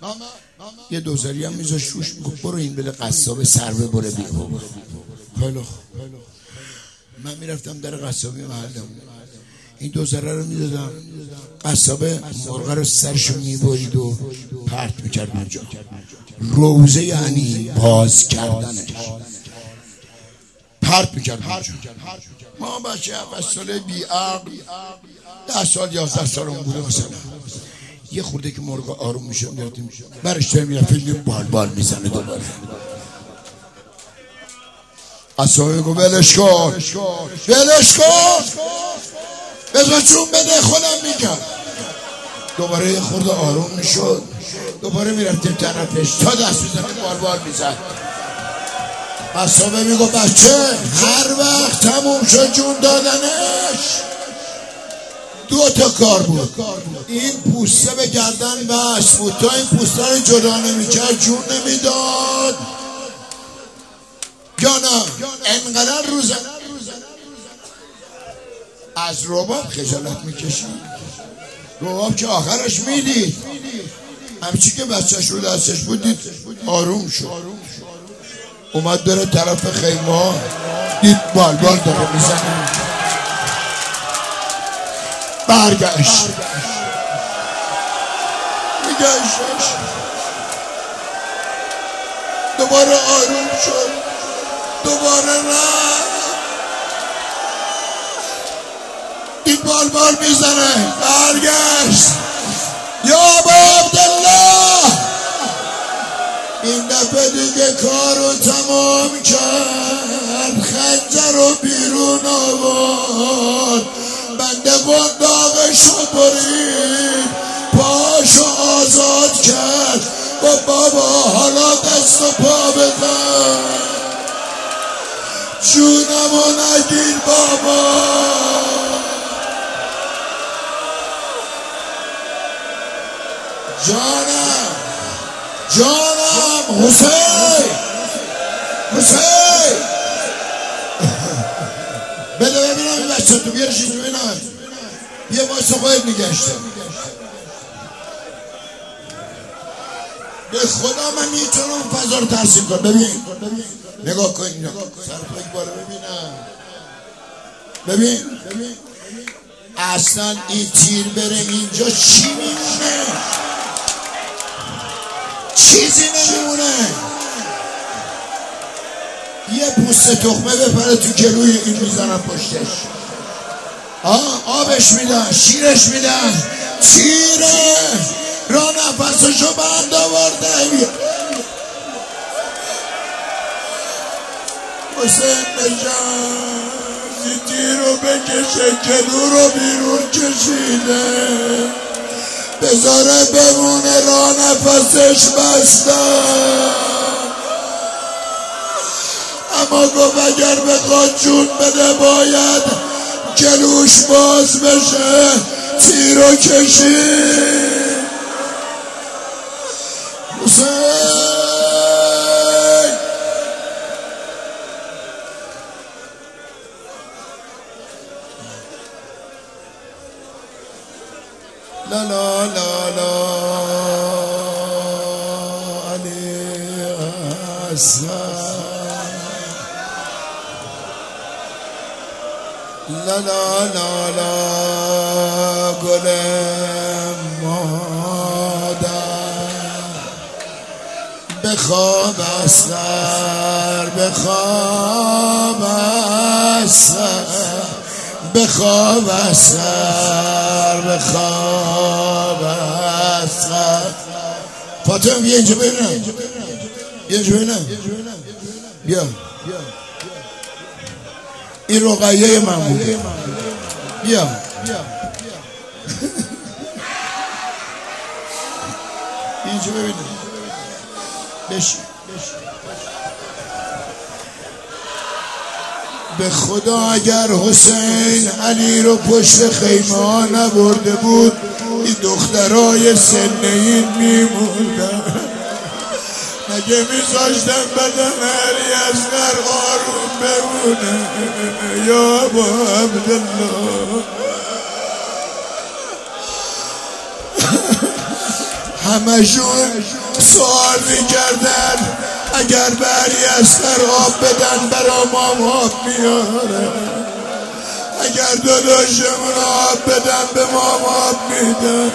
یه دوزاری هم میذاش روش، میگفت برو این بده قصاب سر ببره بیا. خیلی من میرفتم در قصابی محلم، این دوزاره رو میدادم، قصاب مرغ رو سرشو میبرید و پرت میکرد اونجا. روزه یعنی باز کردنش، پرت میکرد اونجا. ما بچه 7 ساله بی عقل 10 سال 11 سال اون بوده مثلا، یه خورده که مرغ آروم میشه میردیم برش داریم میره فیلم بال میزنه دوباره. قصابه میگو ولش کن بذار چون بده خودم میگم. دوباره یه خورده آروم میشد، دوباره میرفتیم طرفش تا دست میزنه بال میزد. قصابه میگو بچه هر وقت تموم شد جون دادنش 2 تا کار بود، این پوسته به گردن بس بود، تا این پوسته رو جدا نمیکرد جون نمیداد یا نه انقدر روزه از رباب خجالت میکشید. رباب که آخرش میدید همچی که بچهش رو دستش بود دید آروم شد، اومد داره طرف خیمه دید بال داره میزنه، برگشت میگشتش دوباره آروم شد، دوباره رفت دید بال میزنه، برگشت یا ابا عبدالله. این دفعه دیگه کارو تمام کرد، خنجر رو بیرون آورد، بنده قنداقشو برید، پاشو آزاد کرد، با بابا حالا دست و پا بزن، جونمو نگیر بابا. جانم حسین بده ببینم این بچه تو بیارش اینجا ببینم، یه واسه خواهد میگشته به خدا من میتونم فضا رو ترسیم کنم. ببین نگاه کن اینجا سرپایی باره ببین اصلا این تیر بره اینجا چی میمونه؟ چیزی نمیمونه. یه پوست تخمه بپره تو گلوی این میزنن پشتش، آبش میدن، شیرش میدن، تیره را نفسشو بند آورده. حسین بجان تیر رو بکشه، گلو رو بیرون کشیده، بذاره بمونه را نفسش بستن. اما گفت اگر بخواد جون بده باید گلوش باز بشه، تیر رو کشید. حسین لا لا لا لا علی حسن لا لا لا لا گل مادر بخواب اسرار، بخواب اسرار، بخواب اسرار، بخواب اسرار. فاطمه بیا اینجا ببینم، بیا اینجا ببینم، بیا. این رقیه من بوده، بیا. اینجا ببینم، بشین. به خدا اگر حسین علی رو پشت خیمه ها نبرده بود این دخترای سن این میموندن، مگه میذاشتن بدن علی اصغر آروم بمونه؟ یا ابا عبدالله همشون سوال میکردن اگر بری از خراب بدن برا ما آب میاره، اگر داداشمون آب بدن به ما آب میدن.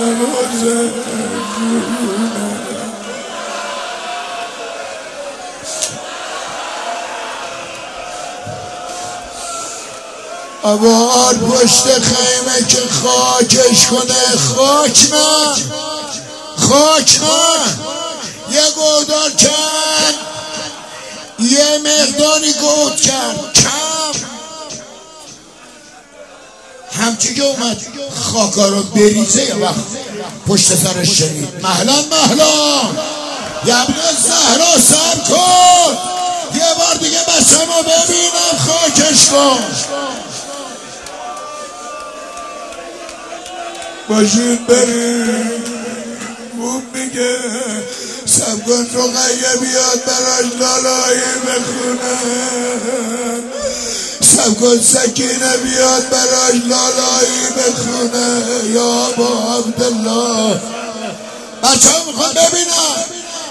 آباد پشت خیمه که خاکش کنه، خاک نه یه گودار کرد، یه مقداری گود کرد کم، همچی که اومد خاکا رو بریزه یه وقت پشت سرش شنید مهلا یه ابن زهرا سب کن، یه بار دیگه بچه‌مو ببینم خاکش کن. باشید بریم خوب میگه سب کن رقیه بیاد براش لالایی بخونه، سب کن سکینه بیاد براش لالایی بخونه. یا با عبدالله بچه ها میخوام ببینم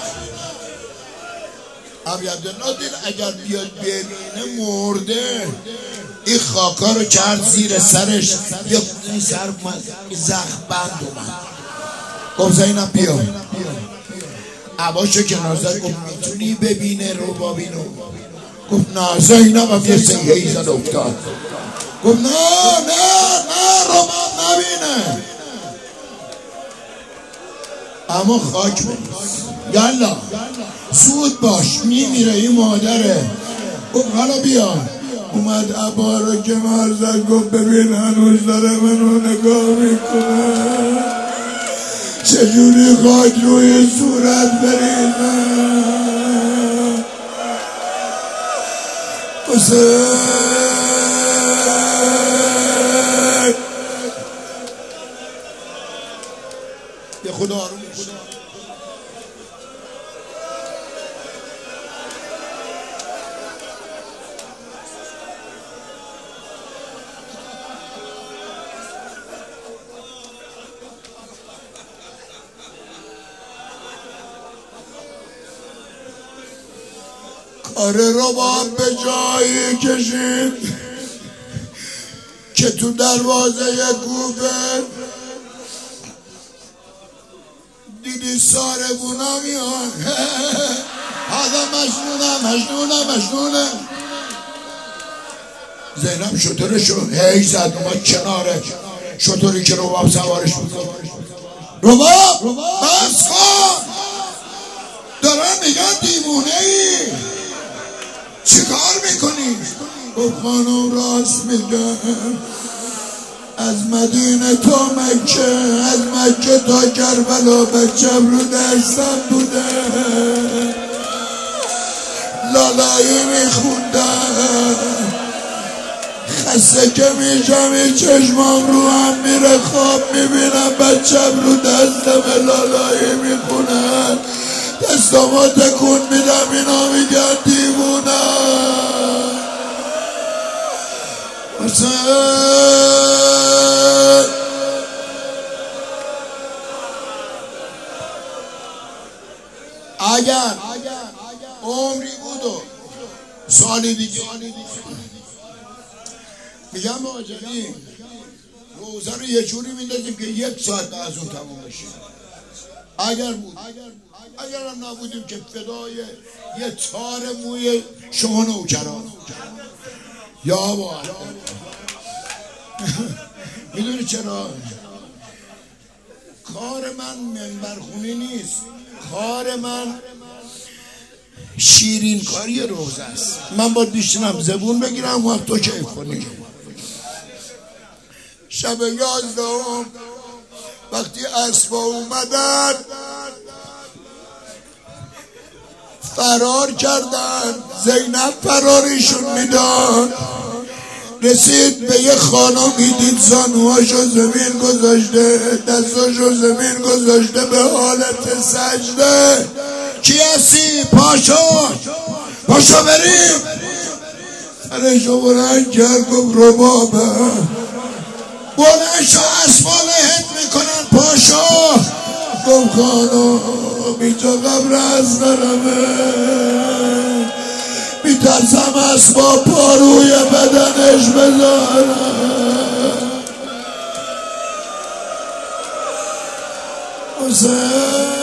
ابی عبدالله دید اگر بیاد ببینه مرده. این خاکا رو کرد زیر سرش، یه سر زخم بند اومد. گفت زینب بیا، عباشو کنار زد، گفت میتونی ببینه ربابینو؟ گفت نه. زینب هم یه سیهی زد افتاد، گفت نه رباب نبینه، اما خاک بریز، یالا زود باش میمیره این مادره. گفت حالا بیا. اومد عبا رو کنار زد، گفت ببین هنوز داره منو نگاه میکنه، چجوری خاک روی صورت بریزم. حسین یه خدا آروم میشه. آره رباب به جایی کشید که تو دروازه گوبه دیدی ساربونا میان. هذا مجنونه. زینب شطورشو هی زد اومد کناره شطوری که رباب سوارش بود. رباب بس کن، دارن میگن دیوونه ای، چی کار میکنی؟ گفت خانم راست میگن، از مدینه تا مکه، از مکه تا کربلا بچم رو دستم بوده، لالایی میخوندم، خسته که میشم این چشمام رو هم میره، خواب میبینم بچم رو دستم لالایی میخونن، دستامو تکون میدم اینا میگن دیوونه. حسین اگر عمری بود و سالی دیگه میگم مهاجری روزه رو یه جوری میندازیم که 1 ساعت از اون تموم بشه. اگر بود، اگر هم نبودیم که فدای یه تار موی شما نوکران. یا با میدونی چرا؟ کار من منبرخونی نیست، کار من شیرین کاری روزه است. من باید بیشترم زبون بگیرم وقت تو کیف کنی. شب 11 وقتی اسبا اومدن فرار کردن، زینب فرارشون میداد، رسید به یه خانمی دید زانوهاشو زمین گذاشته، دستاشو زمین گذاشته به حالت سجده. کی هستی؟ پاشو بریم. سرشو بلند کرد گفت ربابه. بلند شو اسبا لحت میکنن، پاشو گفت خانم اینجا قبر از نرمه، میترسم اسباب پا روی بدنش بذارم. حسین